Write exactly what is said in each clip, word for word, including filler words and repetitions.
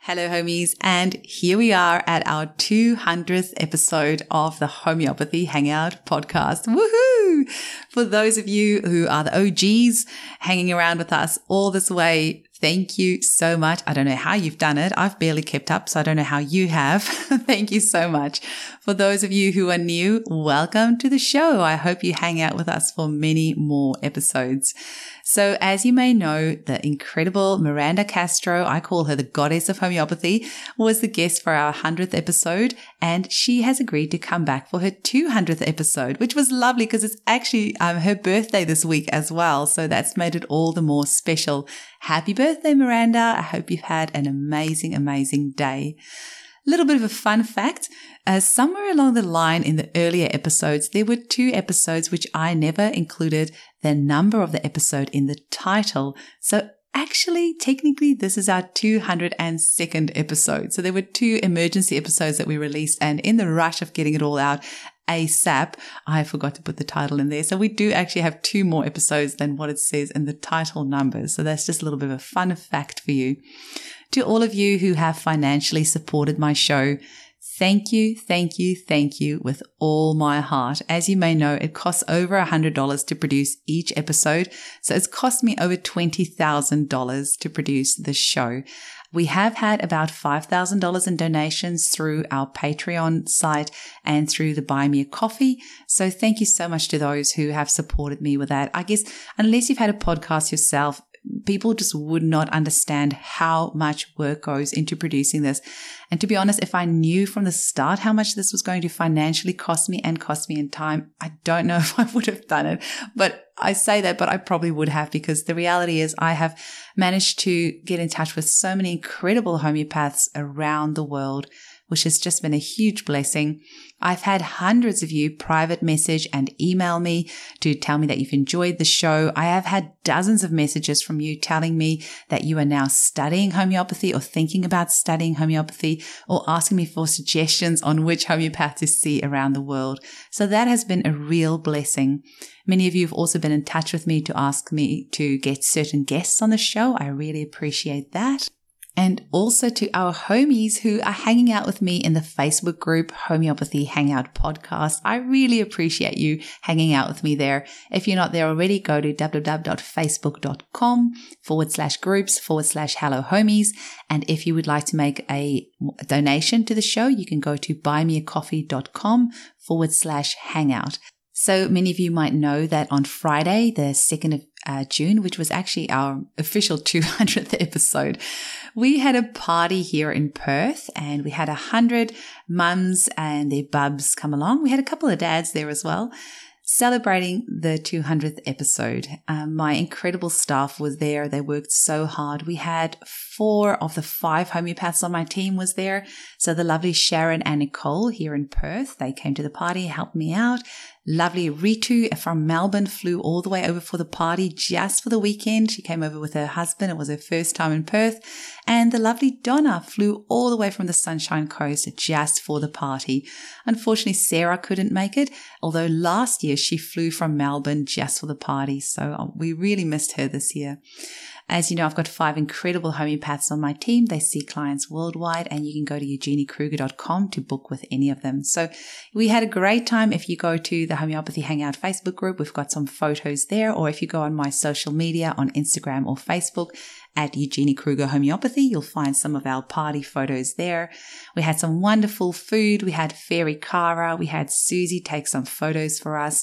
Hello, homies, and here we are at our two hundredth episode of the Homeopathy Hangout podcast. Woohoo! For those of you who are the O Gs hanging around with us all this way, thank you so much. I don't know how you've done it. I've barely kept up, so I don't know how you have. Thank you so much. For those of you who are new, welcome to the show. I hope you hang out with us for many more episodes. So as you may know, the incredible Miranda Castro, I call her the goddess of homeopathy, was the guest for our one hundredth episode, and she has agreed to come back for her two hundredth episode, which was lovely because it's actually um, her birthday this week as well. So that's made it all the more special. Happy birthday, Miranda. I hope you've had an amazing, amazing day. A little bit of a fun fact, uh, somewhere along the line in the earlier episodes, there were two episodes which I never included the number of the episode in the title. So actually, technically, this is our two hundred second episode. So there were two emergency episodes that we released, and in the rush of getting it all out ASAP, I forgot to put the title in there. So we do actually have two more episodes than what it says in the title numbers. So that's just a little bit of a fun fact for you. To all of you who have financially supported my show, thank you, thank you, thank you with all my heart. As you may know, it costs over one hundred dollars to produce each episode. So it's cost me over twenty thousand dollars to produce this show. We have had about five thousand dollars in donations through our Patreon site and through the Buy Me a Coffee. So thank you so much to those who have supported me with that. I guess unless you've had a podcast yourself, people just would not understand how much work goes into producing this. And to be honest, if I knew from the start how much this was going to financially cost me and cost me in time, I don't know if I would have done it. But I say that, but I probably would have, because the reality is I have managed to get in touch with so many incredible homeopaths around the world, which has just been a huge blessing. I've had hundreds of you private message and email me to tell me that you've enjoyed the show. I have had dozens of messages from you telling me that you are now studying homeopathy or thinking about studying homeopathy, or asking me for suggestions on which homeopath to see around the world. So that has been a real blessing. Many of you have also been in touch with me to ask me to get certain guests on the show. I really appreciate that. And also to our homies who are hanging out with me in the Facebook group Homeopathy Hangout Podcast. I really appreciate you hanging out with me there. If you're not there already, go to www.facebook.com forward slash groups forward slash hello homies. And if you would like to make a donation to the show, you can go to buymeacoffee.com forward slash hangout. So many of you might know that on Friday, the second of uh, June, which was actually our official two hundredth episode, we had a party here in Perth, and we had a hundred mums and their bubs come along. We had a couple of dads there as well, celebrating the two hundredth episode. Um, my incredible staff was there. They worked so hard. We had four of the five homeopaths on my team was there. So the lovely Sharon and Nicole here in Perth, they came to the party, helped me out. Lovely Ritu from Melbourne flew all the way over for the party just for the weekend. She came over with her husband. It was her first time in Perth. And the lovely Donna flew all the way from the Sunshine Coast just for the party. Unfortunately, Sarah couldn't make it, although last year she flew from Melbourne just for the party. So we really missed her this year. As you know, I've got five incredible homeopaths on my team. They see clients worldwide, and you can go to eugenie kruger dot com to book with any of them. So we had a great time. If you go to the Homeopathy Hangout Facebook group, we've got some photos there. Or if you go on my social media on Instagram or Facebook at Eugenie Kruger Homeopathy, you'll find some of our party photos there. We had some wonderful food. We had Fairy Cara. We had Susie take some photos for us.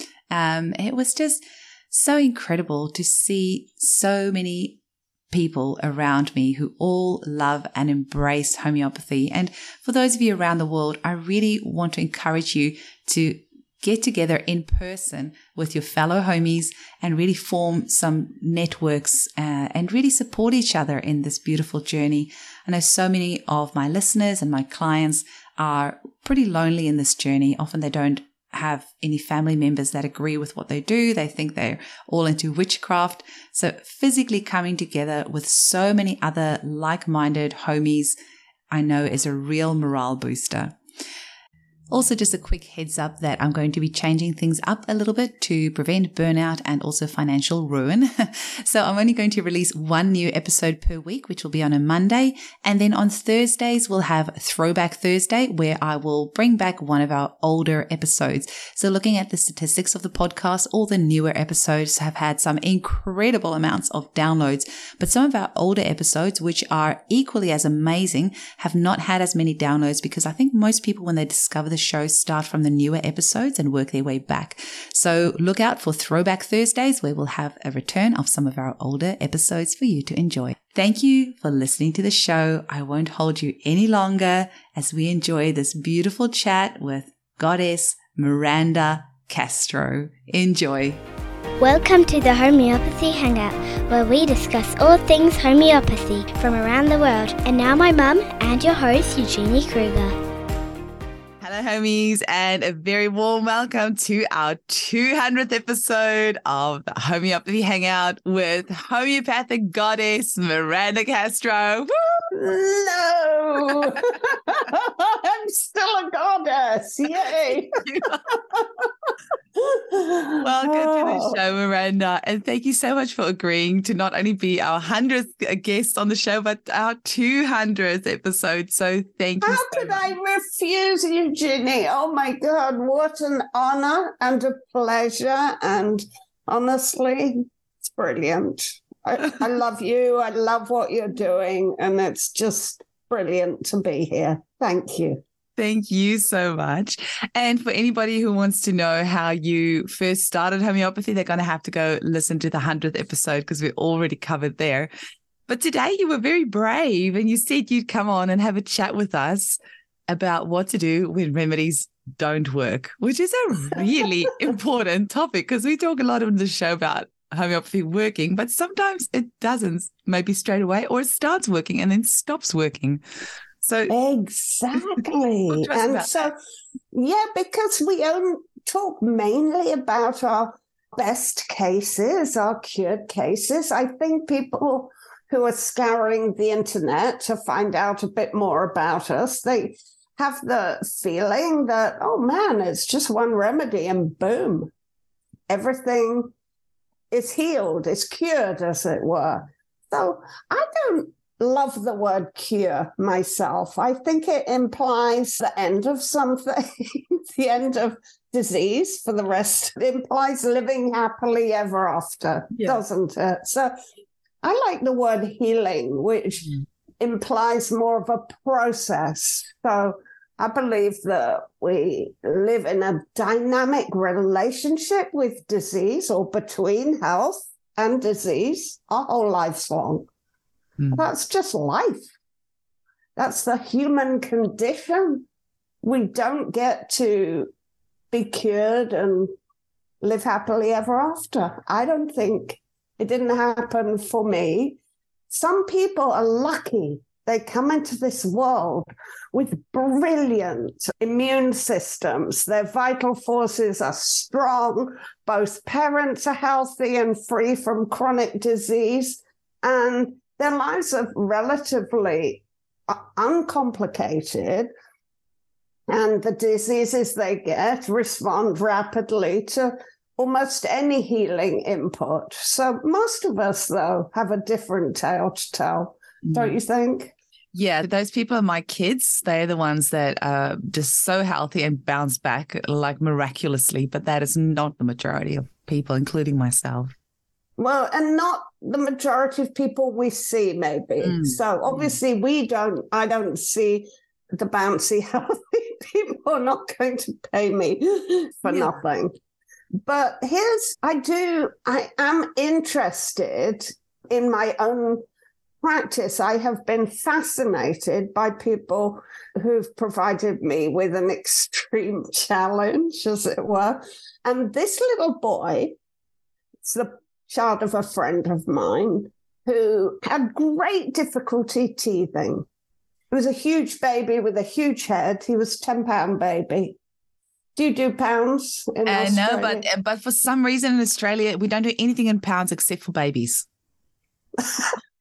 Um, it was just so incredible to see so many people around me who all love and embrace homeopathy. And for those of you around the world, I really want to encourage you to get together in person with your fellow homies and really form some networks uh, and really support each other in this beautiful journey. I know so many of my listeners and my clients are pretty lonely in this journey. Often they don't have any family members that agree with what they do. They think they're all into witchcraft. So physically coming together with so many other like-minded homies, I know is a real morale booster. Also, just a quick heads up that I'm going to be changing things up a little bit to prevent burnout and also financial ruin. So I'm only going to release one new episode per week, which will be on a Monday. And then on Thursdays, we'll have Throwback Thursday, where I will bring back one of our older episodes. So looking at the statistics of the podcast, all the newer episodes have had some incredible amounts of downloads, but some of our older episodes, which are equally as amazing, have not had as many downloads because I think most people, when they discover the show, start from the newer episodes and work their way back. So look out for Throwback Thursdays, where we'll have a return of some of our older episodes for you to enjoy. Thank you for listening to the show. I won't hold you any longer as we enjoy this beautiful chat with Goddess Miranda Castro. Enjoy. Welcome to the Homeopathy Hangout, where we discuss all things homeopathy from around the world. And now my mum and your host, Eugenie Kruger. Hello, homies, and a very warm welcome to our two hundredth episode of the Homeopathy Hangout with homeopathic goddess Miranda Castro. Woo! No, I'm still a goddess. Yay. Welcome to the show, Miranda, and thank you so much for agreeing to not only be our hundredth guest on the show, but our two hundredth episode. So thank you. How so could much. I refuse, Eugenie? Oh my God, what an honor and a pleasure. And honestly, it's brilliant. I, I love you. I love what you're doing. And it's just brilliant to be here. Thank you. Thank you so much. And for anybody who wants to know how you first started homeopathy, they're going to have to go listen to the hundredth episode because we already covered there. But today you were very brave and you said you'd come on and have a chat with us about what to do when remedies don't work, which is a really important topic because we talk a lot on the show about homeopathy working, but sometimes it doesn't, maybe straight away, or it starts working and then stops working. So exactly. And so, that. yeah, because we don't talk mainly about our best cases, our cured cases. I think people who are scouring the internet to find out a bit more about us, they have the feeling that, oh man, it's just one remedy and boom, everything is healed, is cured, as it were. So I don't love the word cure myself. I think it implies the end of something, the end of disease for the rest. It implies living happily ever after, yeah. doesn't it? So I like the word healing, which mm. implies more of a process. So I believe that we live in a dynamic relationship with disease, or between health and disease, our whole lives long. Mm. That's just life. That's the human condition. We don't get to be cured and live happily ever after. I don't think it didn't happen for me. Some people are lucky. They come into this world with brilliant immune systems. Their vital forces are strong. Both parents are healthy and free from chronic disease. And their lives are relatively uncomplicated, and the diseases they get respond rapidly to almost any healing input. So most of us, though, have a different tale to tell, mm. don't you think? Yeah, those people are my kids. They're the ones that are just so healthy and bounce back like miraculously, but that is not the majority of people, including myself. Well, and not the majority of people we see, maybe. Mm. So obviously we don't, I don't see the bouncy, healthy people are not going to pay me for yeah. nothing. But here's, I do, I am interested in my own practice. I have been fascinated by people who've provided me with an extreme challenge, as it were. And this little boy, it's the child of a friend of mine who had great difficulty teething. He was a huge baby with a huge head. He was a ten-pound baby. Do you do pounds in uh, Australia? No, but, but for some reason in Australia, we don't do anything in pounds except for babies.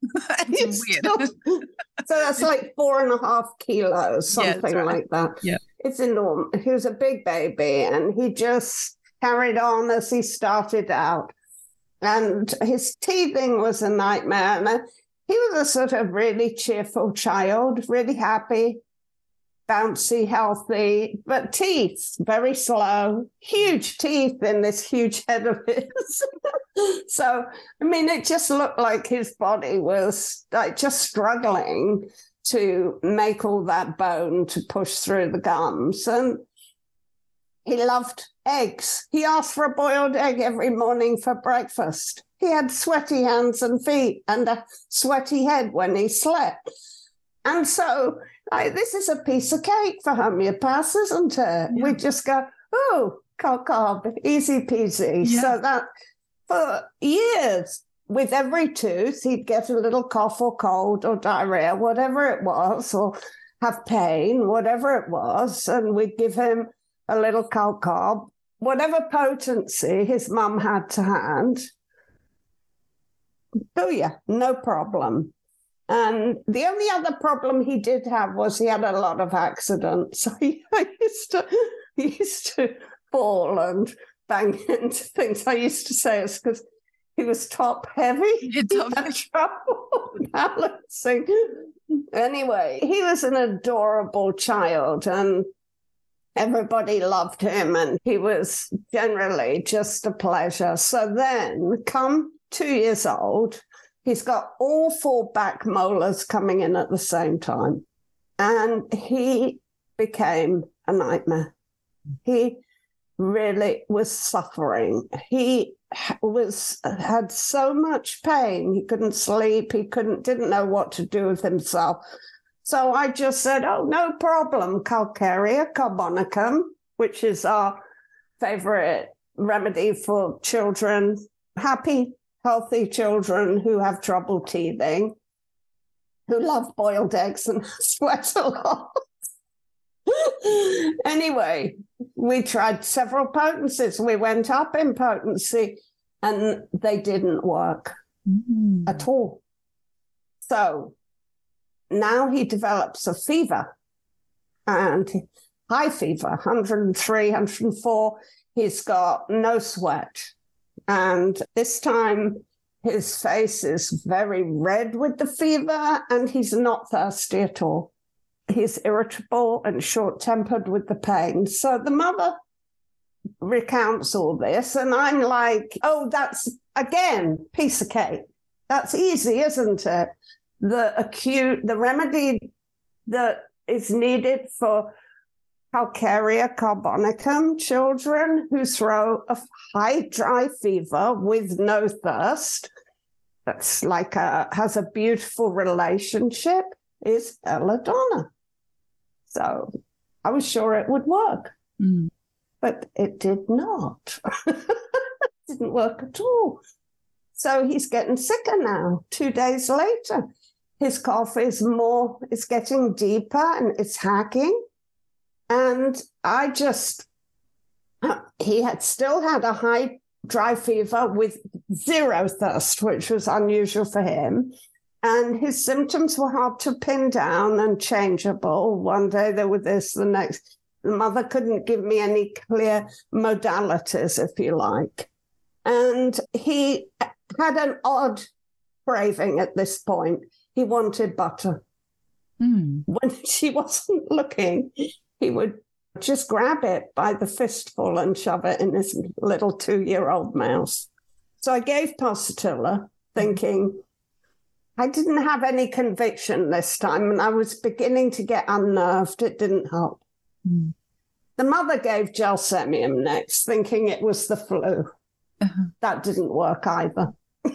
It's weird. Still, so that's like four and a half kilos, something yeah, right. like that. Yeah. It's enormous. He was a big baby, and he just carried on as he started out. And his teething was a nightmare. And he was a sort of really cheerful child, really happy, bouncy, healthy, but teeth, very slow, huge teeth in this huge head of his. So, I mean, it just looked like his body was like just struggling to make all that bone to push through the gums. And he loved eggs. He asked for a boiled egg every morning for breakfast. He had sweaty hands and feet and a sweaty head when he slept. And so like, this is a piece of cake for homeopaths, isn't it? Yeah. We just go, oh, cob, easy peasy. Yeah. So that for years, with every tooth, he'd get a little cough or cold or diarrhea, whatever it was, or have pain, whatever it was. And we'd give him a little cob, whatever potency his mum had to hand. Oh, yeah, no problem. And the only other problem he did have was he had a lot of accidents. He used to, he used to fall and bang into things. I used to say it's because he was top heavy. He had trouble balancing. Anyway, he was an adorable child, and everybody loved him, and he was generally just a pleasure. So then, come two years old, he's got all four back molars coming in at the same time. And he became a nightmare. He really was suffering. He was had so much pain. He couldn't sleep. He couldn't, didn't know what to do with himself. So I just said, oh, no problem, Calcarea carbonicum, which is our favorite remedy for children, happy, healthy children who have trouble teething, who love boiled eggs and sweat a lot. Anyway, we tried several potencies. We went up in potency, and they didn't work mm. at all. So now he develops a fever, and high fever, one hundred three, one hundred four. He's got no sweat. And this time his face is very red with the fever, and he's not thirsty at all. He's irritable and short-tempered with the pain. So the mother recounts all this, and I'm like, oh, that's, again, piece of cake. That's easy, isn't it? The acute, the remedy that is needed for Calcarea carbonicum children who throw a high dry fever with no thirst, that's like a, has a beautiful relationship, is belladonna. So I was sure it would work, mm. but it did not. It didn't work at all. So he's getting sicker now, two days later. His cough is more, it's getting deeper and it's hacking. And I just, he had still had a high dry fever with zero thirst, which was unusual for him. And his symptoms were hard to pin down and changeable. One day they were this, the next. The mother couldn't give me any clear modalities, if you like. And he had an odd craving at this point. He wanted butter. Mm. When she wasn't looking, he would just grab it by the fistful and shove it in his little two-year-old mouth. So I gave Pulsatilla, thinking, I didn't have any conviction this time, and I was beginning to get unnerved. It didn't help. Mm. The mother gave Gelsemium next, thinking it was the flu. Uh-huh. That didn't work either.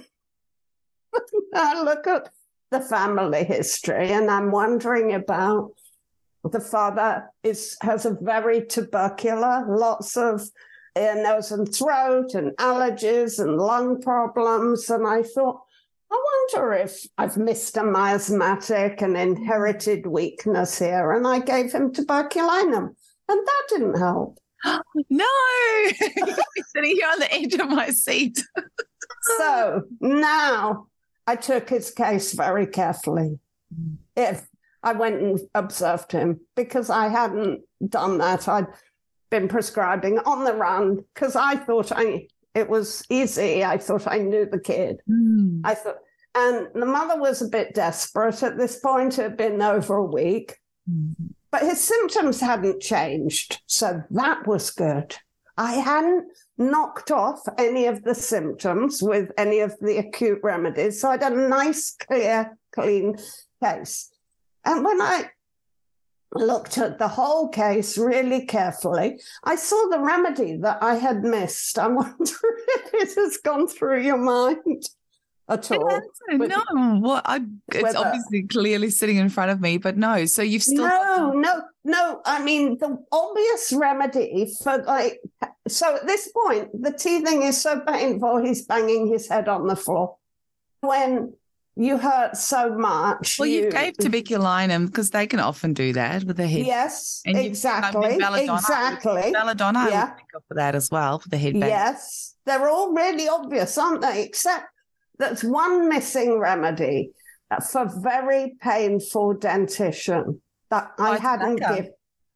I look at the family history, and I'm wondering about the father is has a very tubercular, lots of ear, nose, and throat, and allergies and lung problems. And I thought, I wonder if I've missed a miasmatic and inherited weakness here. And I gave him tuberculinum, and that didn't help. No, you're sitting here on the edge of my seat. So now I took his case very carefully. Mm. If I went and observed him, because I hadn't done that. I'd been prescribing on the run because I thought I it was easy. I thought I knew the kid. Mm. I thought, and the mother was a bit desperate at this point. It had been over a week, mm. but his symptoms hadn't changed, so that was good. I hadn't knocked off any of the symptoms with any of the acute remedies, so I had a nice, clear, clean case. And when I looked at the whole case really carefully, I saw the remedy that I had missed. I wonder if it has gone through your mind at all. With, no, what? I, it's obviously clearly sitting in front of me, but no. So you've still no, no, no. I mean, the obvious remedy for like. So at this point, the teething is so painful. He's banging his head on the floor. When you hurt so much. Well, you, you gave tuberculinum because they can often do that with the head. Yes, and exactly. Belladonna, exactly. Belladonna, yeah. I would pick up for that as well, for the head bang. Yes, they're all really obvious, aren't they? Except that's one missing remedy for very painful dentition that I hadn't given.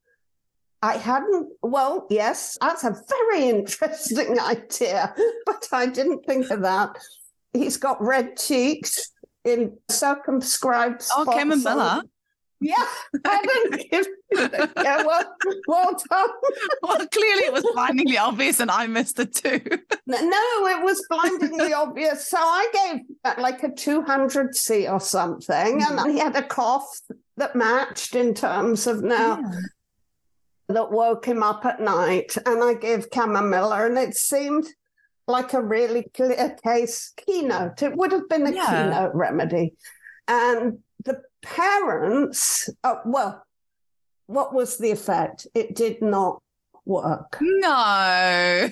I hadn't, well, yes, that's a very interesting idea, but I didn't think of that. He's got red cheeks in circumscribed spots. Oh, chamomilla. Yeah, I didn't give yeah, well, well done. Well, clearly it was blindingly obvious and I missed it too. No, it was blindingly obvious. So I gave like a two hundred C or something, mm-hmm. and he had a cough that matched in terms of now. Yeah. That woke him up at night, and I gave chamomilla, and it seemed like a really clear case keynote. It would have been a yeah. keynote remedy. And the parents, uh, well, what was the effect? It did not work. No.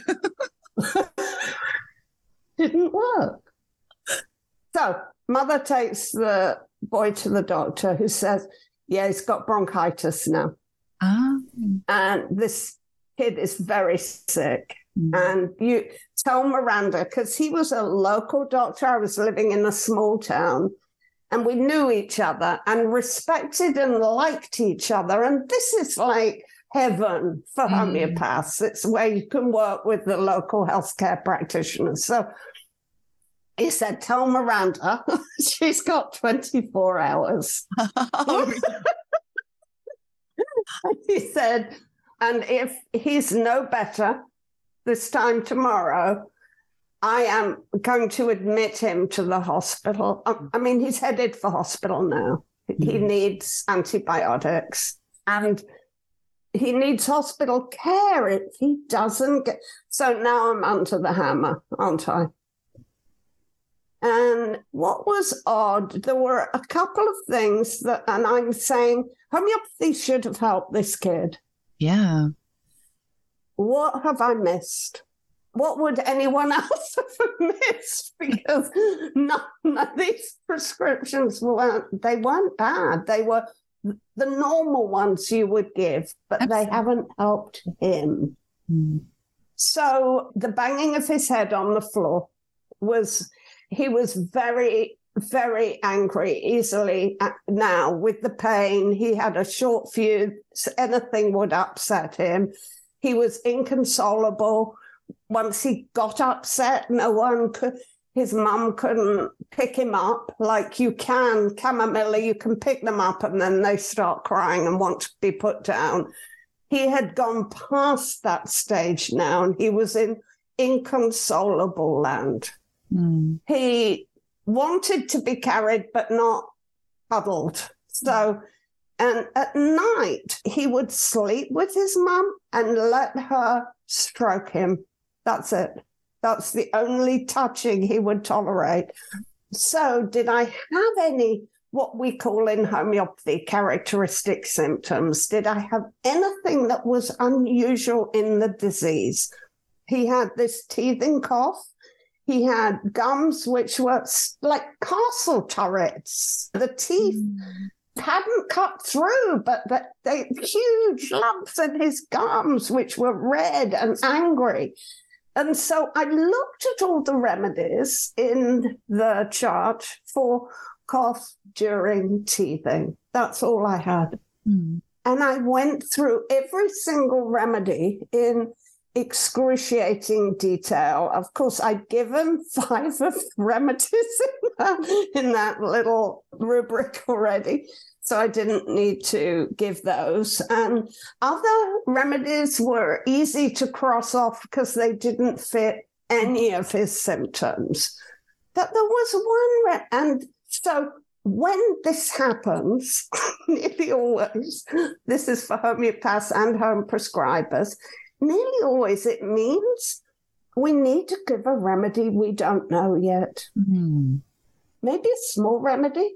Didn't work. So mother takes the boy to the doctor, who says, yeah, he's got bronchitis now. Ah. And this kid is very sick. Mm. And you tell Miranda, because he was a local doctor. I was living in a small town, and we knew each other and respected and liked each other. And this is like heaven for mm. homeopaths. It's where you can work with the local healthcare practitioners. So he said, tell Miranda she's got twenty-four hours. He said, and if he's no better this time tomorrow, I am going to admit him to the hospital. I mean, he's headed for hospital now. Mm-hmm. He needs antibiotics and he needs hospital care if he doesn't get. So now I'm under the hammer, aren't I? And what was odd, there were a couple of things that, and I'm saying homeopathy should have helped this kid. Yeah. What have I missed? What would anyone else have missed? Because none, none of these prescriptions weren't, they weren't bad. They were the normal ones you would give, but Absolutely. They haven't helped him. Mm. So the banging of his head on the floor was, he was very, very angry easily now with the pain. He had a short fuse. Anything would upset him. He was inconsolable. Once he got upset, no one could, his mum couldn't pick him up like you can. Chamomilla, you can pick them up and then they start crying and want to be put down. He had gone past that stage now, and he was in inconsolable land. Mm. He wanted to be carried, but not cuddled. So, and at night, he would sleep with his mum and let her stroke him. That's it. That's the only touching he would tolerate. So did I have any, what we call in homeopathy, characteristic symptoms? Did I have anything that was unusual in the disease? He had this teething cough. He had gums which were like castle turrets. The teeth mm. hadn't cut through, but, but they huge lumps in his gums which were red and angry. And so I looked at all the remedies in the chart for cough during teething. That's all I had. Mm. And I went through every single remedy in excruciating detail. Of course, I'd given five of the remedies in that, in that little rubric already, so I didn't need to give those. And other remedies were easy to cross off because they didn't fit any of his symptoms. But there was one, re- and so when this happens, nearly always, this is for homeopaths and home prescribers, nearly always it means we need to give a remedy we don't know yet. Mm-hmm. Maybe a small remedy,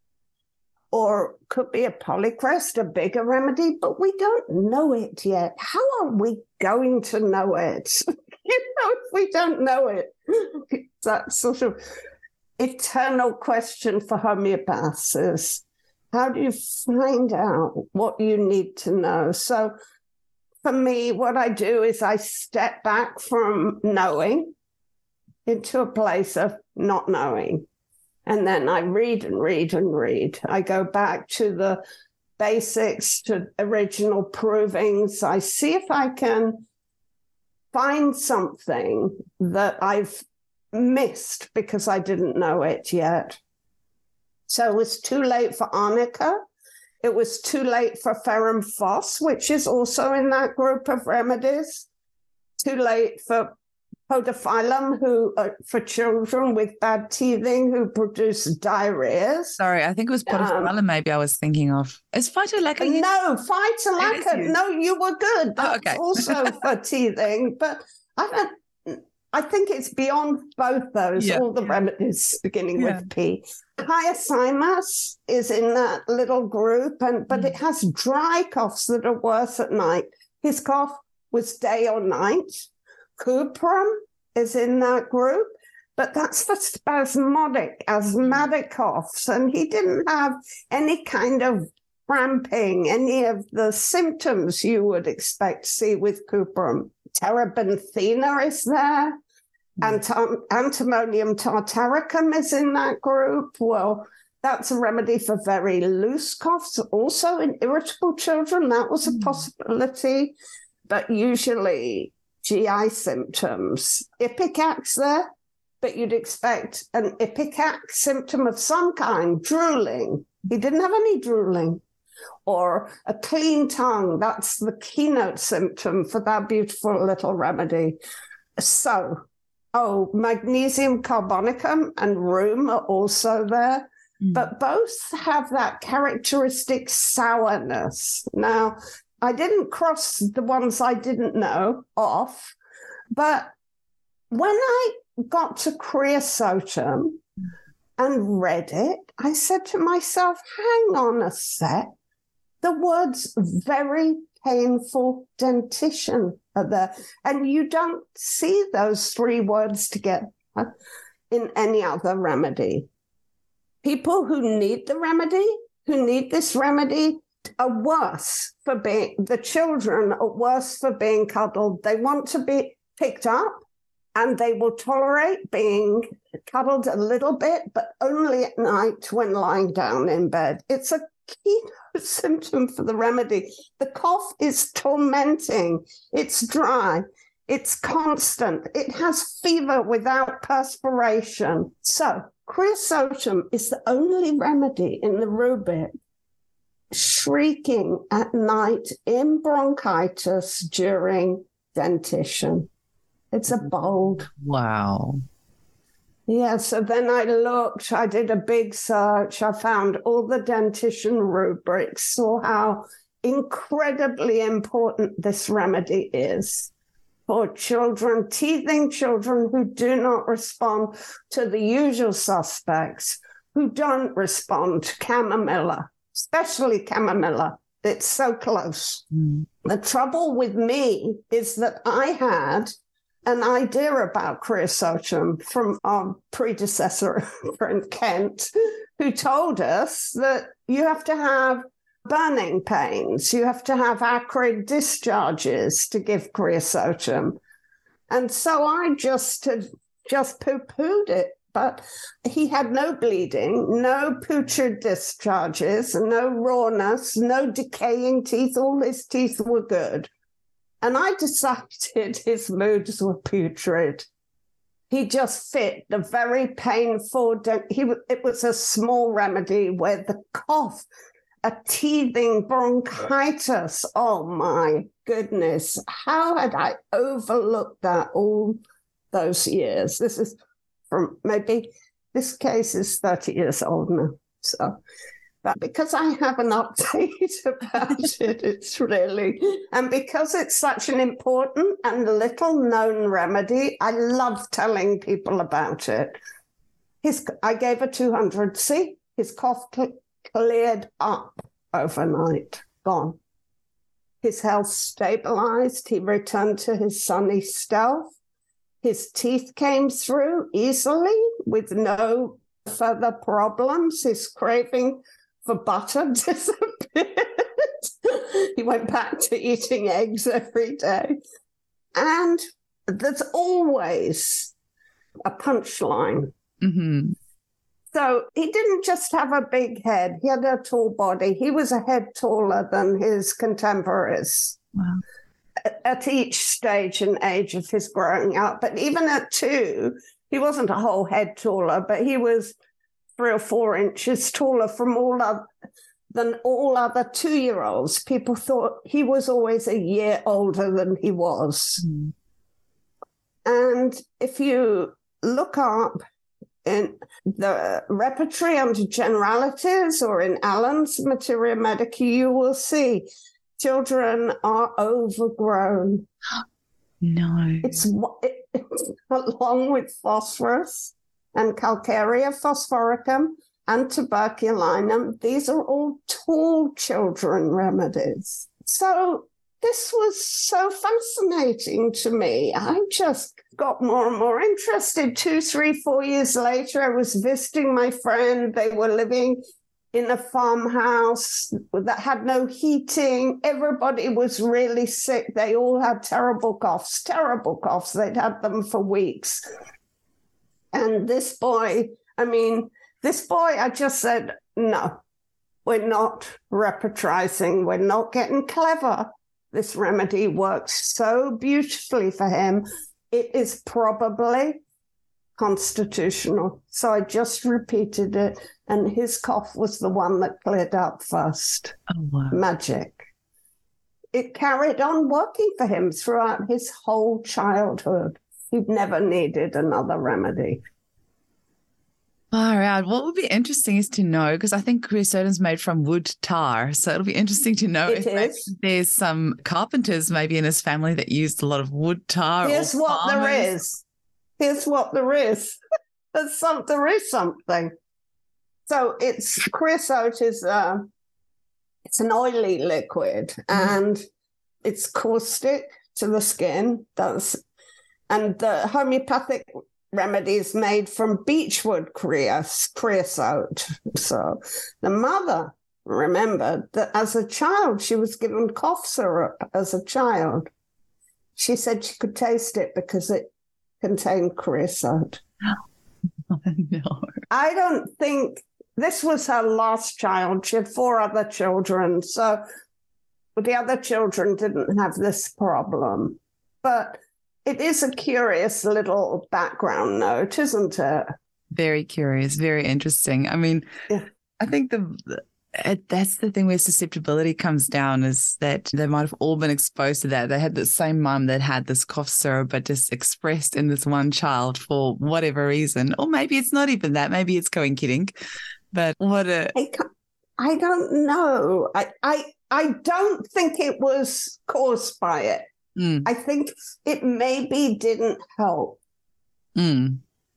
or could be a polycrest, a bigger remedy, but we don't know it yet. How are we going to know it? You know, if we don't know it. That sort of eternal question for homeopaths is, how do you find out what you need to know? So for me, what I do is I step back from knowing into a place of not knowing. And then I read and read and read. I go back to the basics, to original provings. I see if I can find something that I've missed because I didn't know it yet. So it was too late for arnica. It was too late for ferrum phos, which is also in that group of remedies. Too late for podophyllum, who uh, for children with bad teething who produce diarrhea. Sorry, I think it was podophyllum. Um, maybe I was thinking of. Is phytolacca? No, phytolacca. No, you were good. That's oh, okay. Also for teething, but I don't. I think it's beyond both those, yeah. all the remedies beginning yeah. with P. Hyoscyamus is in that little group, and but mm. it has dry coughs that are worse at night. His cough was day or night. Cuprum is in that group, but that's for spasmodic, asthmatic coughs, and he didn't have any kind of cramping, any of the symptoms you would expect to see with Cuprum. Terebinthina is there. Antim- Antimonium tartaricum is in that group. Well, that's a remedy for very loose coughs. Also in irritable children, that was a mm. possibility. But usually G I symptoms. Ipecax there, but you'd expect an ipecac symptom of some kind, drooling. He didn't have any drooling. Or a clean tongue, that's the keynote symptom for that beautiful little remedy. So, oh, magnesium carbonicum and rheum are also there, mm. but both have that characteristic sourness. Now, I didn't cross the ones I didn't know off, but when I got to creosotum and read it, I said to myself, hang on a sec. The words very painful dentition are there. And you don't see those three words together in any other remedy. People who need the remedy, who need this remedy, are worse for being, the children are worse for being cuddled. They want to be picked up and they will tolerate being cuddled a little bit, but only at night when lying down in bed. It's a keynote symptom for the remedy. The cough is tormenting. It's dry. It's constant. It has fever without perspiration. So creosotum is the only remedy in the rubric shrieking at night in bronchitis during dentition. It's a bold. Wow. Yeah, so then I looked, I did a big search, I found all the dentition rubrics, saw how incredibly important this remedy is for children, teething children who do not respond to the usual suspects, who don't respond to chamomilla, especially chamomilla. It's so close. Mm. The trouble with me is that I had an idea about creosotum from our predecessor, friend Kent, who told us that you have to have burning pains, you have to have acrid discharges to give creosotum. And so I just had just poo-pooed it. But he had no bleeding, no putrid discharges, no rawness, no decaying teeth. All his teeth were good. And I decided his moods were putrid. He just fit the very painful, he, it was a small remedy where the cough, a teething bronchitis. Oh my goodness. How had I overlooked that all those years? This is from maybe, this case is thirty years old now. So, but because I have an update about it, it's really, and because it's such an important and little known remedy, I love telling people about it. His, I gave a two hundred C, his cough cl- cleared up overnight, gone. His health stabilized, he returned to his sunny stealth. His teeth came through easily with no further problems. His craving for butter disappeared. He went back to eating eggs every day. And there's always a punchline. Mm-hmm. So he didn't just have a big head. He had a tall body. He was a head taller than his contemporaries. Wow. At each stage and age of his growing up. But even at two, he wasn't a whole head taller, but he was three or four inches taller from all other, than all other two-year-olds. People thought he was always a year older than he was. Mm. And if you look up in the repertory under generalities or in Allen's Materia Medica, you will see children are overgrown. No. It's, it, it's along with phosphorus and Calcarea phosphoricum and tuberculinum. These are all tall children remedies. So this was so fascinating to me. I just got more and more interested. Two, three, four years later, I was visiting my friend. They were living in a farmhouse that had no heating. Everybody was really sick. They all had terrible coughs, terrible coughs. They'd had them for weeks. And this boy, I mean, this boy, I just said, no, we're not repertorizing. We're not getting clever. This remedy works so beautifully for him. It is probably constitutional. So I just repeated it, and his cough was the one that cleared up first. Oh, wow. Magic. It carried on working for him throughout his whole childhood. He'd never needed another remedy. Far out. What would be interesting is to know, because I think creosote's made from wood tar. So it'll be interesting to know it if maybe there's some carpenters maybe in his family that used a lot of wood tar. Here's or what farmers. there is. Here's what there is. There's some, there is something. So it's creosote is uh, it's an oily liquid, mm. and it's caustic to the skin. That's and the homeopathic remedy is made from beechwood creosote. So the mother remembered that as a child she was given cough syrup as a child. She said she could taste it because it contained creosote. Oh, no. I don't think this was her last child. She had four other children, so the other children didn't have this problem. But it is a curious little background note, isn't it? Very curious, very interesting. I mean, yeah. I think the that's the thing where susceptibility comes down, is that they might have all been exposed to that. They had the same mum that had this cough syrup, but just expressed in this one child for whatever reason. Or maybe it's not even that. Maybe it's coinciding. But what a... I, I don't know. I, I, I don't think it was caused by it. Mm. I think it maybe didn't help. Mm.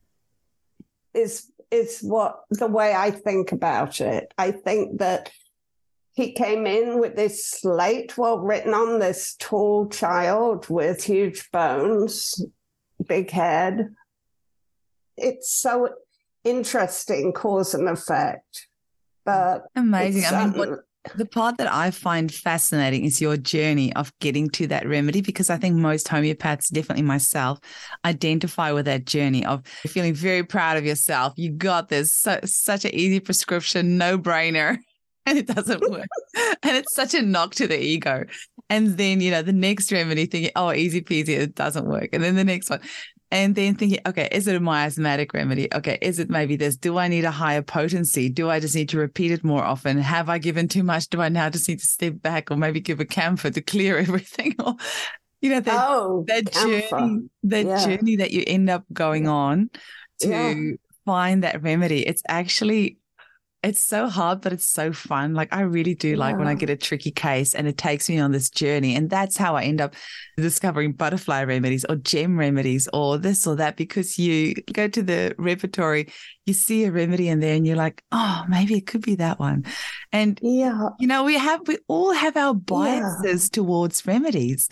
Is is what the way I think about it. I think that he came in with this slate, well written on, this tall child with huge bones, big head. It's so interesting, cause and effect. But amazing. I mean, what The part that I find fascinating is your journey of getting to that remedy, because I think most homeopaths, definitely myself, identify with that journey of feeling very proud of yourself. You got this, so, such an easy prescription, no brainer, and it doesn't work. And it's such a knock to the ego. And then, you know, the next remedy thinking, oh, easy peasy, it doesn't work. And then the next one. And then thinking, okay, is it a miasmatic remedy? Okay, is it maybe this? Do I need a higher potency? Do I just need to repeat it more often? Have I given too much? Do I now just need to step back or maybe give a camphor to clear everything? Or, you know, that, oh, that camphor. journey, that yeah. journey that you end up going on to yeah. find that remedy. It's actually, it's so hard, but it's so fun. Like I really do like yeah. when I get a tricky case and it takes me on this journey. And that's how I end up discovering butterfly remedies or gem remedies or this or that, because you go to the repertory, you see a remedy in there and you're like, oh, maybe it could be that one. And, yeah. you know, we have, we all have our biases yeah. towards remedies.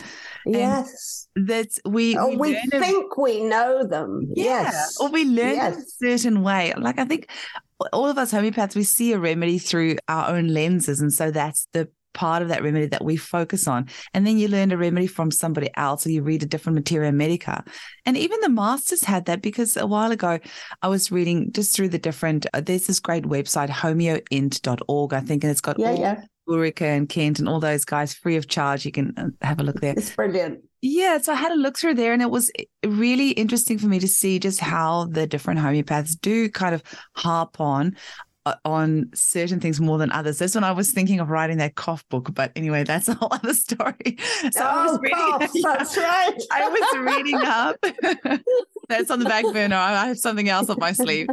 Yes. And that's, we, oh, we, we think a, we know them. Yeah. Yes. Or we learn yes. in a certain way. Like I think all of us homeopaths, we see a remedy through our own lenses. And so that's the part of that remedy that we focus on. And then you learn a remedy from somebody else, or you read a different Materia Medica. And even the masters had that, because a while ago I was reading just through the different, uh, there's this great website, homeo int dot org, I think, and it's got yeah, all yeah. Ulrika and Kent and all those guys free of charge. You can have a look there. It's brilliant. Yeah, so I had a look through there, and it was really interesting for me to see just how the different homeopaths do kind of harp on uh, on certain things more than others. That's when I was thinking of writing that cough book, but anyway, that's a whole other story. So oh, I was reading, cough, yeah, that's right. I was reading up. That's on the back burner. I have something else up my sleeve.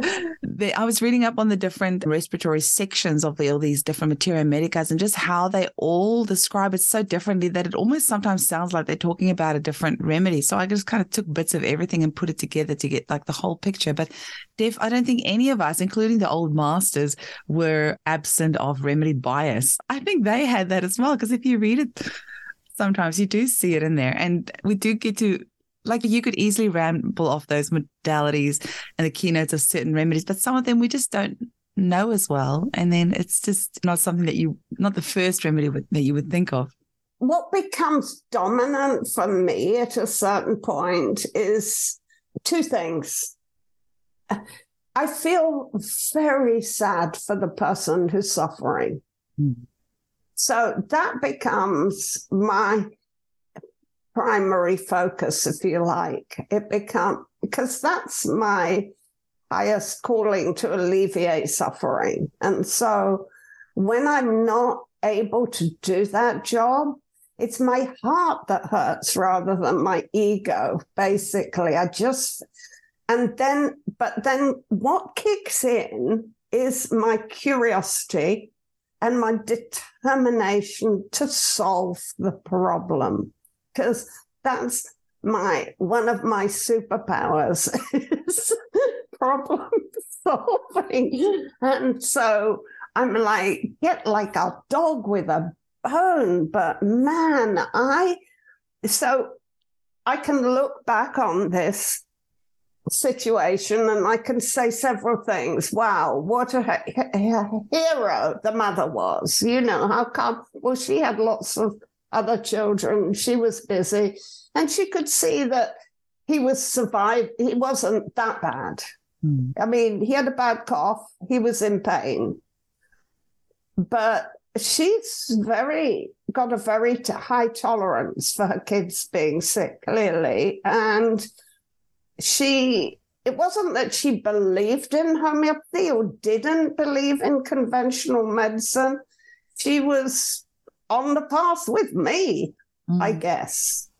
I was reading up on the different respiratory sections of the, all these different Materia Medicas and just how they all describe it so differently that it almost sometimes sounds like they're talking about a different remedy. So I just kind of took bits of everything and put it together to get like the whole picture. But Def, I don't think any of us, including the old masters, were absent of remedy bias. I think they had that as well, because if you read it, sometimes you do see it in there. And we do get to, like, you could easily ramble off those modalities and the keynotes of certain remedies, but some of them we just don't know as well. And then it's just not something that you, not the first remedy that you would think of. What becomes dominant for me at a certain point is two things. I feel very sad for the person who's suffering. Mm. So that becomes my primary focus, if you like. It becomes, because that's my highest calling, to alleviate suffering. And so when I'm not able to do that job, it's my heart that hurts rather than my ego, basically. I just, and then, but then what kicks in is my curiosity and my determination to solve the problem. Because that's my one of my superpowers is problem solving. And so I'm like, get like a dog with a bone. But man, I, so I can look back on this situation and I can say several things. Wow, what a, a, a hero the mother was. You know, how come, well, she had lots of other children. She was busy, and she could see that he was survived. He wasn't that bad. Mm. I mean, he had a bad cough. He was in pain, but she's very got a very t- high tolerance for her kids being sick, clearly. And she, it wasn't that she believed in homeopathy or didn't believe in conventional medicine. She was on the path with me, mm. I guess.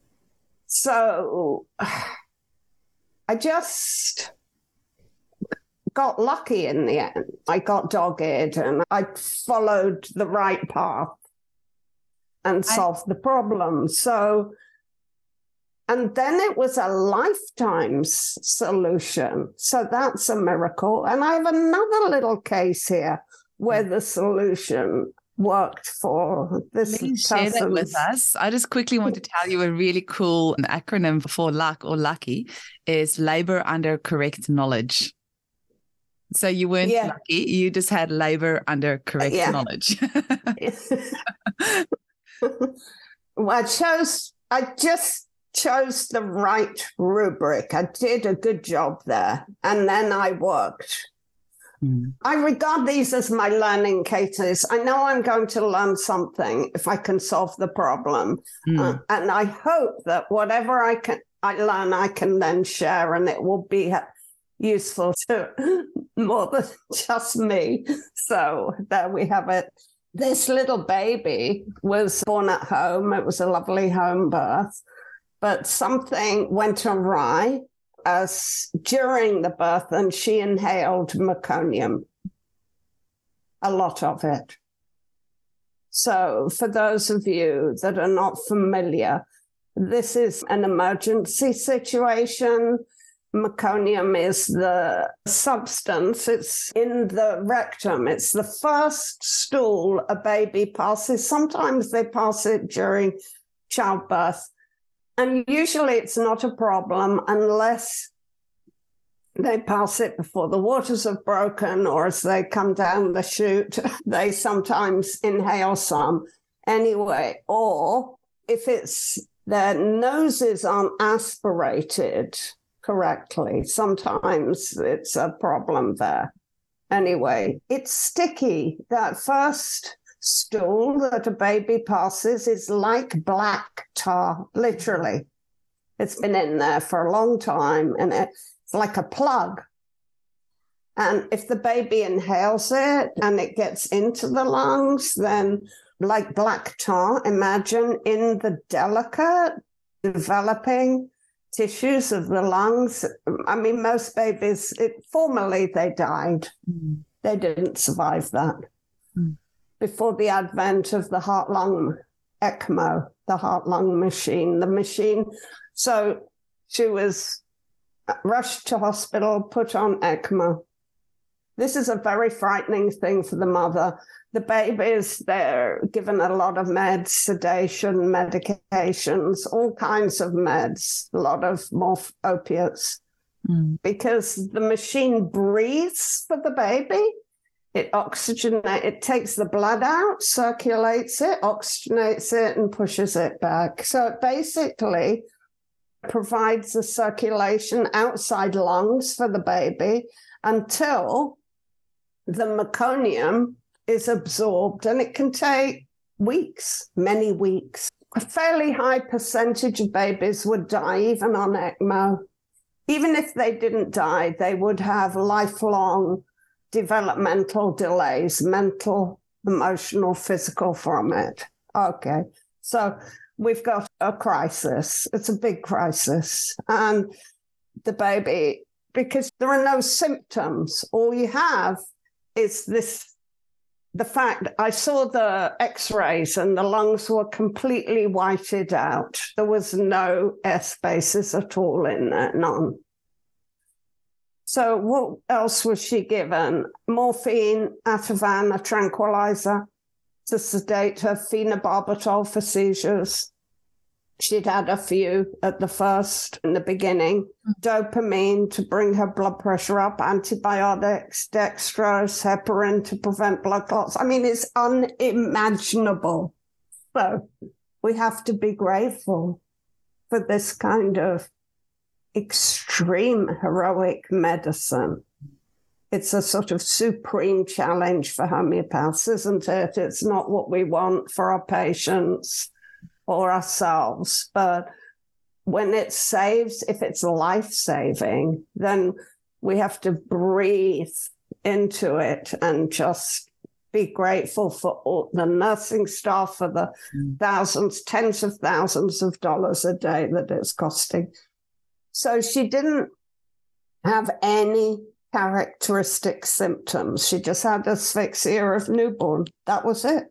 So I just got lucky in the end. I got dogged and I followed the right path and solved I... the problem. So, and then it was a lifetime solution. So that's a miracle. And I have another little case here where the solution worked for this Please share that with us. I just quickly want to tell you a really cool acronym for luck or lucky is labor under correct knowledge. So you weren't yeah. lucky. You just had labor under correct yeah. knowledge. Well, I chose, I just chose the right rubric. I did a good job there. And then I worked. Mm. I regard these as my learning cases. I know I'm going to learn something if I can solve the problem. Mm. Uh, and I hope that whatever I can, I learn, I can then share, and it will be useful to more than just me. So there we have it. This little baby was born at home. It was a lovely home birth, but something went awry as during the birth, and she inhaled meconium, a lot of it. So for those of you that are not familiar, this is an emergency situation. Meconium is the substance. It's in the rectum. It's the first stool a baby passes. Sometimes they pass it during childbirth. And usually it's not a problem unless they pass it before the waters have broken, or as they come down the chute, they sometimes inhale some anyway. Or if it's their noses aren't aspirated correctly, sometimes it's a problem there. Anyway, it's sticky. That first stool that a baby passes is like black tar, literally. It's been in there for a long time, and it's like a plug. And if the baby inhales it and it gets into the lungs, then like black tar, imagine in the delicate developing tissues of the lungs. I mean, most babies, it, formerly they died. Mm. They didn't survive that. Mm. Before the advent of the heart-lung ECMO, the heart-lung machine, the machine. So she was rushed to hospital, put on ECMO. This is a very frightening thing for the mother. The babies, they're given a lot of meds, sedation, medications, all kinds of meds, a lot of morph opiates, mm. because the machine breathes for the baby. It oxygenates, it takes the blood out, circulates it, oxygenates it, and pushes it back. So it basically provides the circulation outside lungs for the baby until the meconium is absorbed, and it can take weeks, many weeks. A fairly high percentage of babies would die even on ECMO. Even if they didn't die, they would have lifelong developmental delays, mental, emotional, physical from it. Okay, so we've got a crisis. It's a big crisis. And the baby, because there are no symptoms, all you have is this, the fact I saw the x-rays and the lungs were completely whited out. There was no air spaces at all in there, none. So what else was she given? Morphine, Ativan, a tranquilizer to sedate her, phenobarbital for seizures. She'd had a few at the first, in the beginning. Dopamine to bring her blood pressure up, antibiotics, dextrose, heparin to prevent blood clots. I mean, it's unimaginable. So we have to be grateful for this kind of extreme heroic medicine. It's a sort of supreme challenge for homeopaths, isn't it? It's not what we want for our patients or ourselves, but when it saves, if it's life-saving, then we have to breathe into it and just be grateful for all the nursing staff, for the mm. thousands, tens of thousands of dollars a day that it's costing. So she didn't have any characteristic symptoms. She just had asphyxia of newborn. That was it.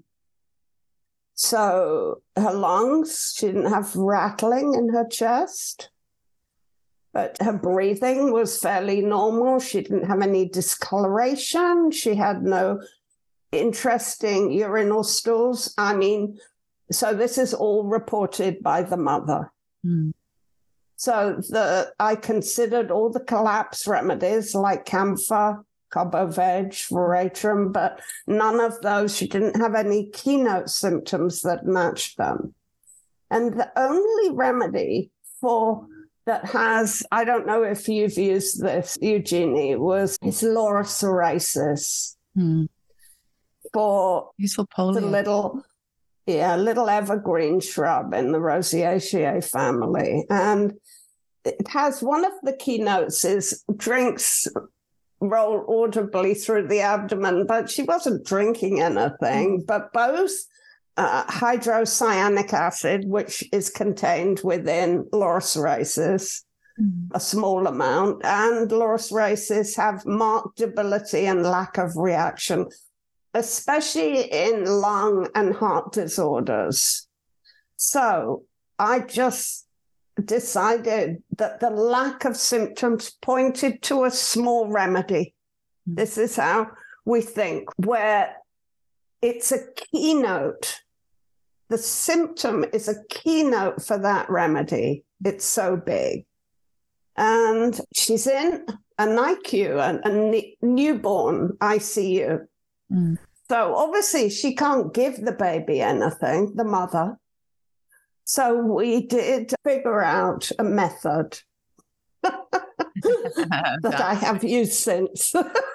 So her lungs, she didn't have rattling in her chest, but her breathing was fairly normal. She didn't have any discoloration. She had no interesting urinal stools. I mean, so this is all reported by the mother. Mm. So the I considered all the collapse remedies like camphor, Carboveg, Veratrum, but none of those. She didn't have any keynote symptoms that matched them. And the only remedy for that has, I don't know if you've used this, Eugenie, was is Laurocerasus hmm. for useful polio. The little, yeah, little evergreen shrub in the Rosaceae family. And it has one of the keynotes is drinks roll audibly through the abdomen, but she wasn't drinking anything, mm. but both uh, hydrocyanic acid, which is contained within Laurocerasus, mm. a small amount, and Laurocerasus have marked debility and lack of reaction, especially in lung and heart disorders. So I just decided that the lack of symptoms pointed to a small remedy. Mm. This is how we think, where it's a keynote. The symptom is a keynote for that remedy. It's so big. And she's in an I Q, a, a newborn I C U. Mm. So obviously she can't give the baby anything, the mother. So we did figure out a method that I have used since.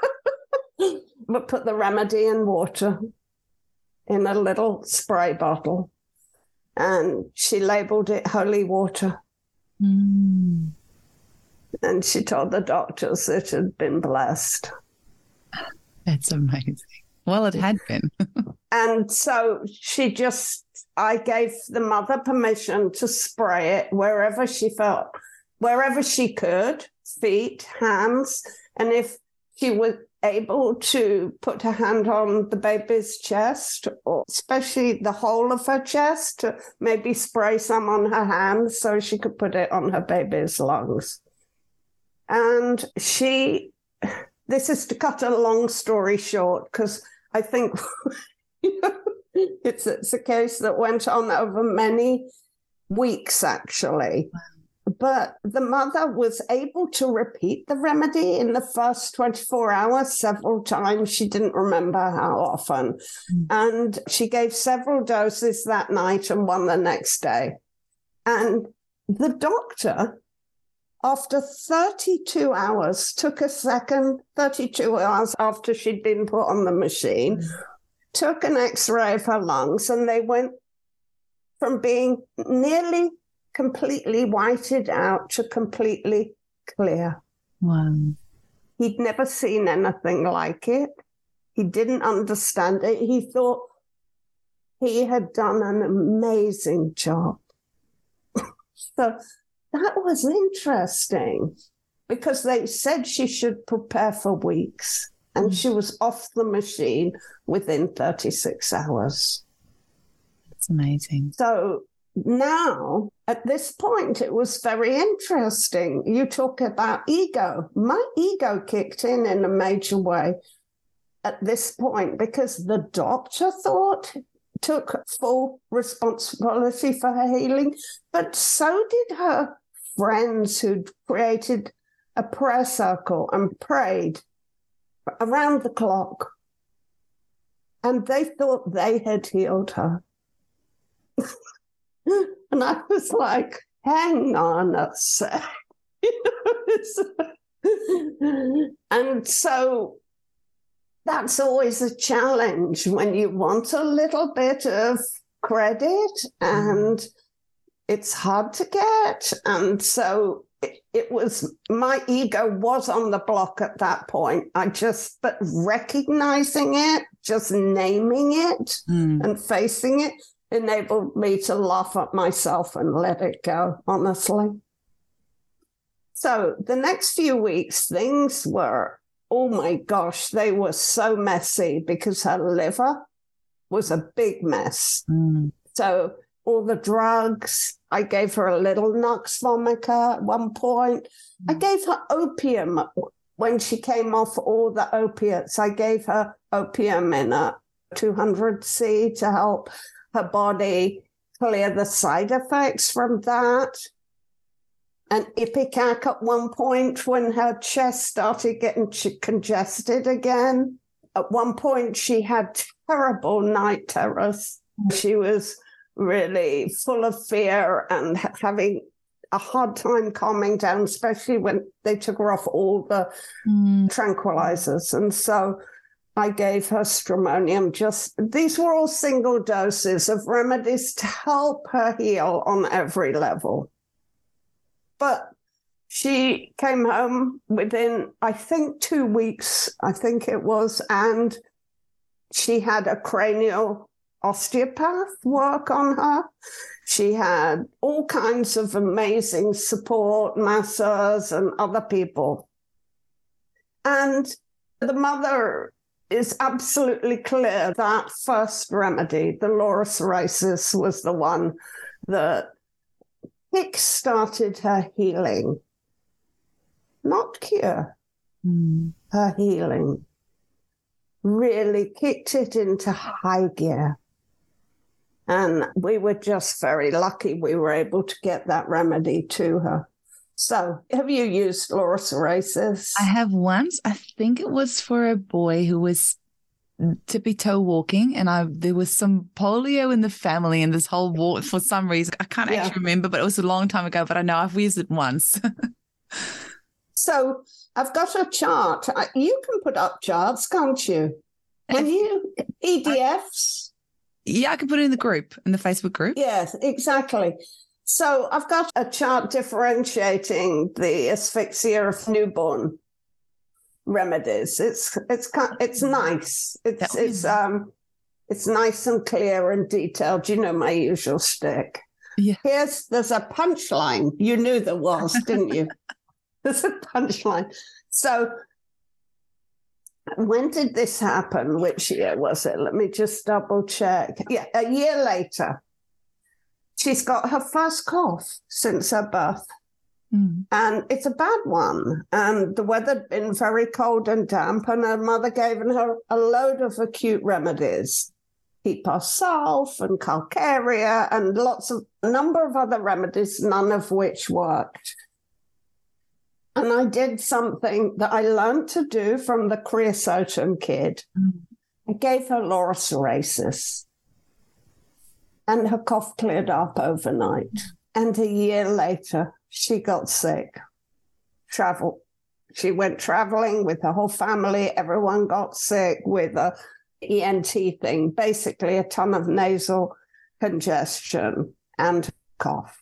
We put the remedy in water in a little spray bottle, and she labeled it holy water. Mm. And she told the doctors it had been blessed. That's amazing. Well, it had been. And so she just, I gave the mother permission to spray it wherever she felt, wherever she could, feet, hands. And if she was able to put her hand on the baby's chest, or especially the whole of her chest, to maybe spray some on her hands so she could put it on her baby's lungs. And she, this is to cut a long story short, because I think you know, it's, it's a case that went on over many weeks, actually. But the mother was able to repeat the remedy in the first twenty-four hours several times. She didn't remember how often. Mm. And she gave several doses that night and one the next day. And the doctor, after thirty-two hours, took a second, thirty-two hours after she'd been put on the machine, mm. took an X-ray of her lungs, and they went from being nearly completely whited out to completely clear. Wow. He'd never seen anything like it. He didn't understand it. He thought he had done an amazing job. So that was interesting, because they said she should prepare for weeks, and mm. she was off the machine within thirty-six hours. That's amazing. So now, at this point, it was very interesting. You talk about ego. My ego kicked in in a major way at this point, because the doctor thought, took full responsibility for her healing, but so did her friends who'd created a prayer circle and prayed around the clock. And they thought they had healed her. And I was like, hang on a sec. And so that's always a challenge when you want a little bit of credit and it's hard to get. And so it, it was, my ego was on the block at that point. I just, but recognizing it, just naming it mm. and facing it, enabled me to laugh at myself and let it go, honestly. So the next few weeks, things were, oh my gosh, they were so messy because her liver was a big mess. Mm. So all the drugs, I gave her a little Nux vomica at one point. Mm. I gave her opium when she came off all the opiates. I gave her opium in a two hundred C to help her body clear the side effects from that. an ipecac at one point when her chest started getting congested again. At one point, she had terrible night terrors. She was really full of fear and having a hard time calming down, especially when they took her off all the mm. tranquilizers. And so I gave her stramonium. Just these were all single doses of remedies to help her heal on every level. But she came home within, I think, two weeks, I think it was, and she had a cranial osteopath work on her. She had all kinds of amazing support, masseurs and other people. And the mother is absolutely clear that first remedy, the laurocerasis, was the one that kick-started her healing. Not cure, mm. her healing. Really kicked it into high gear. And we were just very lucky we were able to get that remedy to her. So have you used laurocerasis? I have once. I think it was for a boy who was tippy-toe walking, and I there was some polio in the family, and this whole walk, for some reason, I can't yeah. actually remember, but it was a long time ago, but I know I've used it once. So I've got a chart. You can put up charts, can't you? Can you? P D Fs? Yeah, I can put it in the group, in the Facebook group. Yes, exactly. So I've got a chart differentiating the asphyxia of newborn remedies. It's it's it's nice. It's it's um it's nice and clear and detailed. You know my usual shtick. Yeah. Here's there's a punchline. You knew there was, didn't you? There's a punchline. So when did this happen? Which year was it? Let me just double check. Yeah, a year later. She's got her first cough since her birth. Mm. And it's a bad one. And the weather had been very cold and damp, and her mother gave her a load of acute remedies. Hepasulf and calcarea and lots of, a number of other remedies, none of which worked. And I did something that I learned to do from the creosotum kid. Mm. I gave her laurocerasis. And her cough cleared up overnight. And a year later, she got sick. Travel. She went traveling with her whole family. Everyone got sick with a E N T thing, basically a ton of nasal congestion and cough.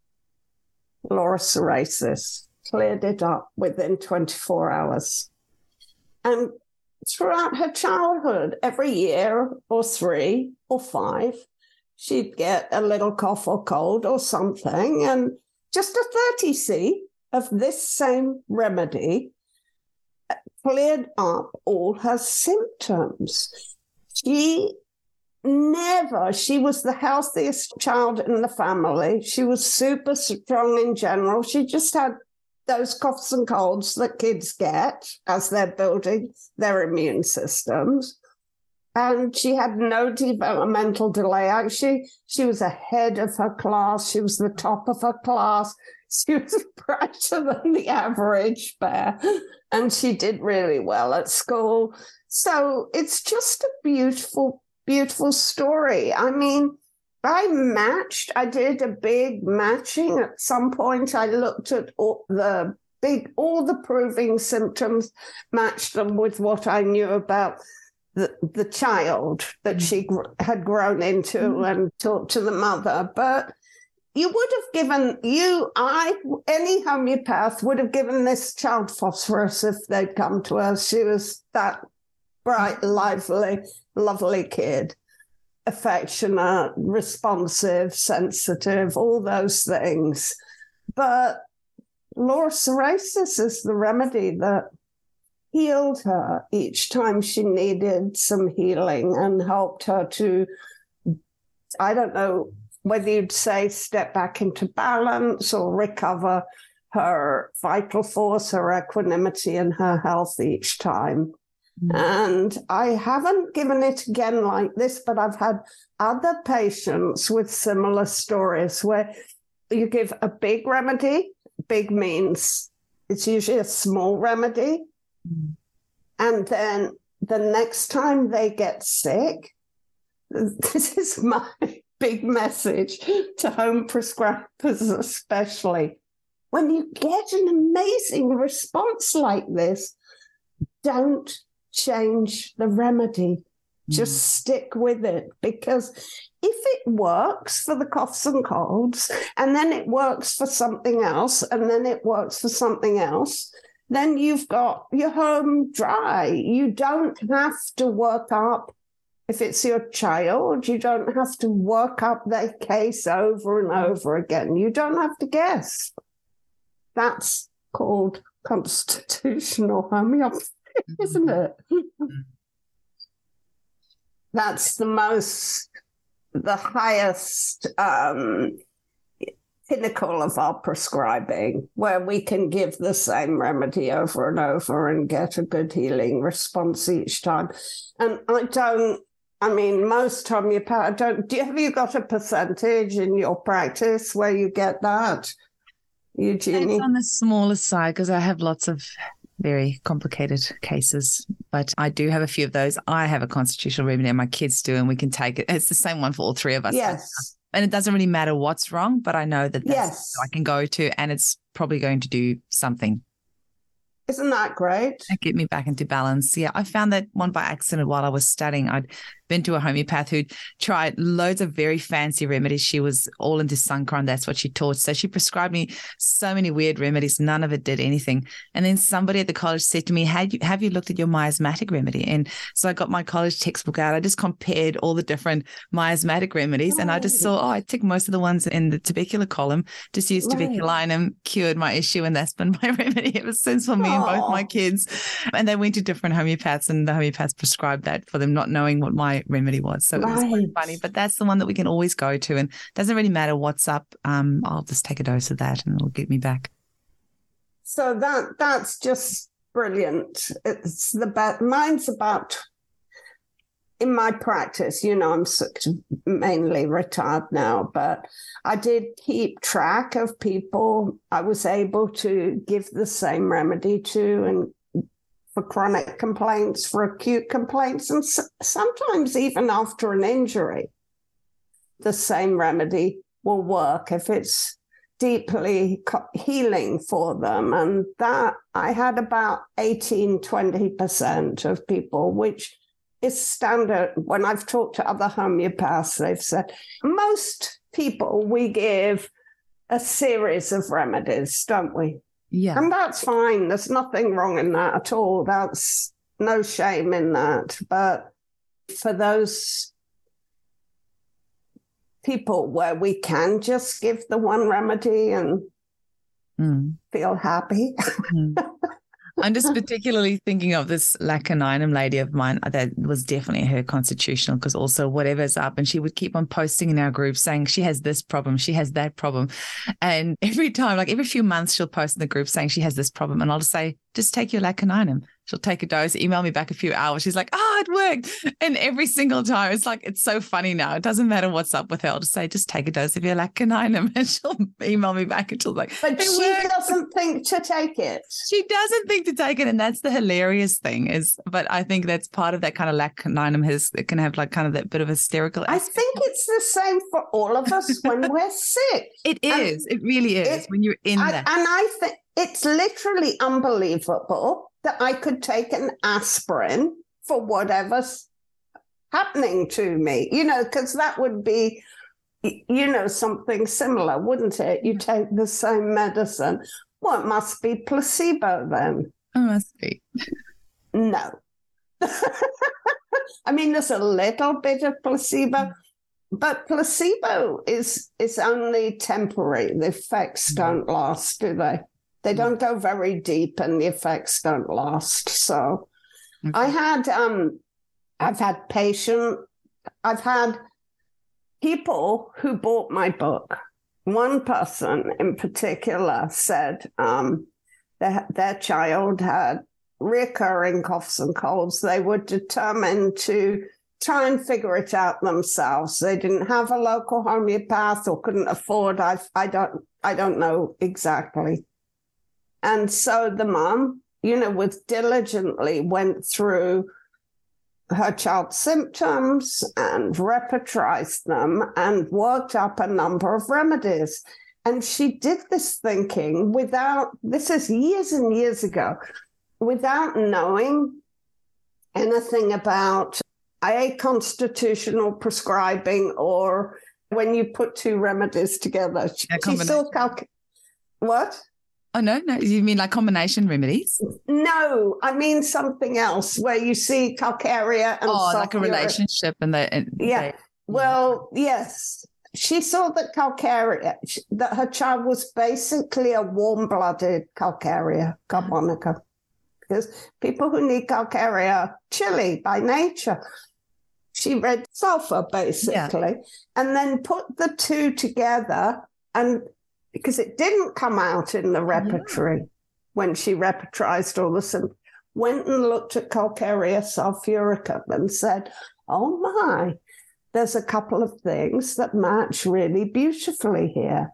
Laurocerasis. Cleared it up within twenty-four hours. And throughout her childhood, every year or three or five, she'd get a little cough or cold or something, and just a thirty C of this same remedy cleared up all her symptoms. She never, she was the healthiest child in the family. She was super strong in general. She just had those coughs and colds that kids get as they're building their immune systems. And she had no developmental delay. Actually, she was ahead of her class. She was the top of her class. She was brighter than the average bear. And she did really well at school. So it's just a beautiful, beautiful story. I mean, I matched, I did a big matching at some point. I looked at all the big, all the proving symptoms, matched them with what I knew about the, the child that she gr- had grown into mm-hmm. and talked to the mother. But you would have given, you, I, any homeopath would have given this child phosphorus if they'd come to her. She was that bright, lively, lovely kid. Affectionate, responsive, sensitive, all those things. But laurocerasis is the remedy that healed her each time she needed some healing and helped her to, I don't know whether you'd say step back into balance or recover her vital force, her equanimity, and her health each time. And I haven't given it again like this, but I've had other patients with similar stories where you give a big remedy, big means it's usually a small remedy. Mm. And then the next time they get sick, this is my big message to home prescribers especially. When you get an amazing response like this, don't change the remedy. Just mm. stick with it, because if it works for the coughs and colds, and then it works for something else, and then it works for something else, then you've got your home dry. You don't have to work up, if it's your child, you don't have to work up their case over and over again. You don't have to guess. That's called constitutional homeopathy, isn't it? That's the most, the highest um, pinnacle of our prescribing, where we can give the same remedy over and over and get a good healing response each time. And I don't, I mean, most homeopathy, don't, do you, have you got a percentage in your practice where you get that, Eugenie? It's on the smaller side, because I have lots of very complicated cases, but I do have a few of those. I have a constitutional remedy and my kids do, and we can take it. It's the same one for all three of us. Yes. And it doesn't really matter what's wrong, but I know that that's yes. I can go to, and it's probably going to do something. Isn't that great? And get me back into balance. Yeah, I found that one by accident while I was studying. I'd been to a homeopath who'd tried loads of very fancy remedies. She was all into Sankara, that's what she taught. So she prescribed me so many weird remedies. None of it did anything. And then somebody at the college said to me, have you, have you looked at your miasmatic remedy? And so I got my college textbook out. I just compared all the different miasmatic remedies. Oh. And I just saw, oh, I took most of the ones in the tubercular column, just used right. tuberculinum, cured my issue. And that's been my remedy ever since for me oh. and both my kids. And they went to different homeopaths, and the homeopaths prescribed that for them, not knowing what my remedy was. So right. it was quite funny, but that's the one that we can always go to, and it doesn't really matter what's up. Um, I'll just take a dose of that and it'll get me back. So that that's just brilliant. It's the best. Mine's about, in my practice, you know, I'm sort of mainly retired now, but I did keep track of people I was able to give the same remedy to, and for chronic complaints, for acute complaints, and sometimes even after an injury, the same remedy will work if it's deeply healing for them. And that I had about eighteen, twenty percent of people, which is standard. When I've talked to other homeopaths, they've said, most people, we give a series of remedies, don't we? Yeah. And that's fine. There's nothing wrong in that at all. That's no shame in that. But for those people where we can just give the one remedy and mm. feel happy. Mm. I'm just particularly thinking of this Laconinum lady of mine that was definitely her constitutional, because also whatever's up, and she would keep on posting in our group saying she has this problem, she has that problem. And every time, like every few months, she'll post in the group saying she has this problem. And I'll just say, just take your Laconinum. She'll take a dose, email me back a few hours. She's like, oh, it worked. And every single time, it's like, it's so funny now. It doesn't matter what's up with her. I'll just say, just take a dose of your Laconinum. And she'll email me back and she'll be like, but she worked. doesn't think to take it. She doesn't think to take it. And that's the hilarious thing is, but I think that's part of that kind of Laconinum has, it can have like kind of that bit of hysterical. I think it's the same for all of us when we're sick. It is. And it really is it, when you're in I, that. And I think it's literally unbelievable that I could take an aspirin for whatever's happening to me, you know, because that would be, you know, something similar, wouldn't it? You take the same medicine. Well, it must be placebo then. It must be. No. I mean, there's a little bit of placebo, but placebo is, is only temporary. The effects don't last, do they? They don't go very deep and the effects don't last. So okay. I had, um, I've had patient, I've had people who bought my book. One person in particular said um, their, their child had recurring coughs and colds. They were determined to try and figure it out themselves. They didn't have a local homeopath or couldn't afford. I, I don't, I don't know exactly. And so the mom, you know, with diligently went through her child's symptoms and repertorized them and worked up a number of remedies. And she did this thinking without, this is years and years ago, without knowing anything about a constitutional prescribing or when you put two remedies together. She, she saw calc- what? Oh, no, no. You mean like combination remedies? No, I mean something else where you see calcarea and oh, sulfuric. like a relationship and the and yeah. They, well, yeah. yes. She saw that calcarea, that her child was basically a warm-blooded calcarea carbonica, because people who need calcarea are chilly by nature. She read sulfur basically, yeah. and then put the two together, and because it didn't come out in the repertory yeah. when she repertorized all the symptoms, went and looked at calcarea sulfurica and said, oh my, there's a couple of things that match really beautifully here.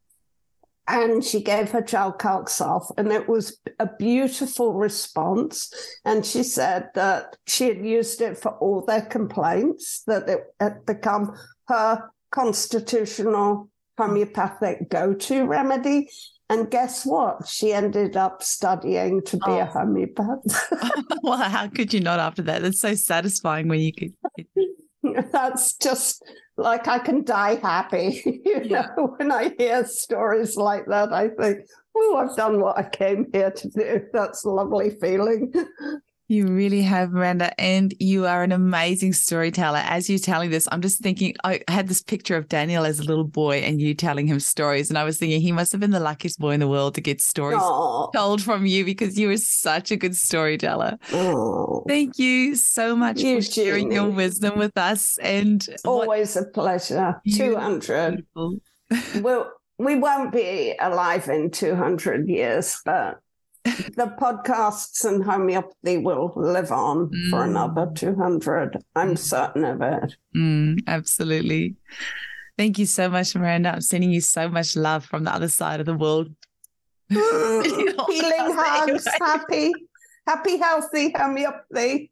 And she gave her child calc sulf, and it was a beautiful response. And she said that she had used it for all their complaints, that it had become her constitutional homeopathic go-to remedy. And guess what? She ended up studying to be oh. a homeopath. Well, how could you not after that? That's so satisfying when you could. That's just like I can die happy. You yeah. know, when I hear stories like that, I think, oh, I've done what I came here to do. That's a lovely feeling. You really have, Miranda, and you are an amazing storyteller. As you're telling this, I'm just thinking, I had this picture of Daniel as a little boy and you telling him stories, and I was thinking he must have been the luckiest boy in the world to get stories Aww. told from you, because you were such a good storyteller. Aww. Thank you so much you, for sharing Jeannie. your wisdom with us. And always what, a pleasure. two hundred. Well, we won't be alive in two hundred years, but the podcasts and homeopathy will live on mm. for another two hundred. I'm mm. certain of it. Mm, absolutely. Thank you so much, Miranda. I'm sending you so much love from the other side of the world. Mm. Healing hugs, happy, happy, healthy homeopathy.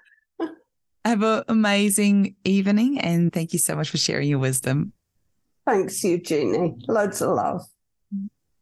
Have an amazing evening, and thank you so much for sharing your wisdom. Thanks, Eugenie. Loads of love.